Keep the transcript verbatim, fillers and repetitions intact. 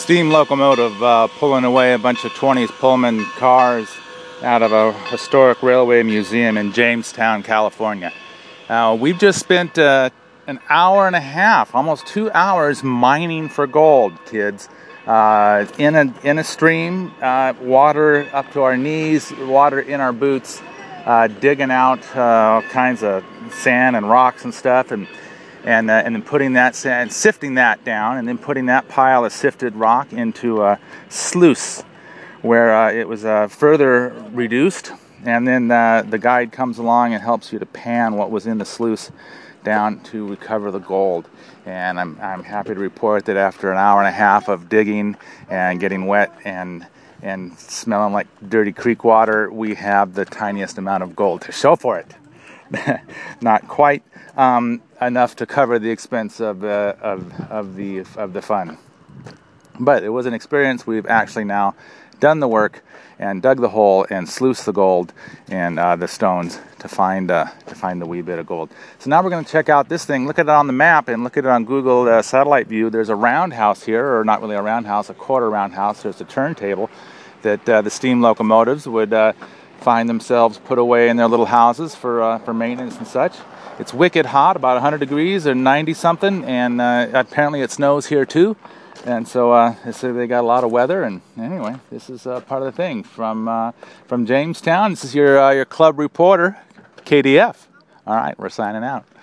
steam locomotive uh, pulling away a bunch of twenties Pullman cars out of a historic railway museum in Jamestown, California. Uh, we've just spent uh, an hour and a half, almost two hours, mining for gold, kids. Uh, in a in a stream, uh, water up to our knees, water in our boots, uh, digging out uh, all kinds of sand and rocks and stuff, and and uh, and then putting that sand, sifting that down, and then putting that pile of sifted rock into a sluice, where uh, it was uh, further reduced, and then uh, the guide comes along and helps you to pan what was in the sluice down to recover the gold. And I'm, I'm happy to report that after an hour and a half of digging and getting wet and and smelling like dirty creek water, we have the tiniest amount of gold to show for it. Not quite um, enough to cover the expense of, uh, of, of, the, of the fun. But it was an experience. We've actually now done the work and dug the hole and sluiced the gold and uh, the stones to find uh, to find the wee bit of gold. So now we're going to check out this thing. Look at it on the map and look at it on Google uh, satellite view. There's a roundhouse here, or not really a roundhouse, a quarter roundhouse. There's a turntable that uh, the steam locomotives would uh, find themselves put away in their little houses for uh, for maintenance and such. It's wicked hot, about one hundred degrees or ninety something, and uh, apparently it snows here too. And so, uh, so they got a lot of weather, and anyway, this is uh, part of the thing. From uh, from Jamestown, this is your uh, your club reporter, K D F. All right, we're signing out.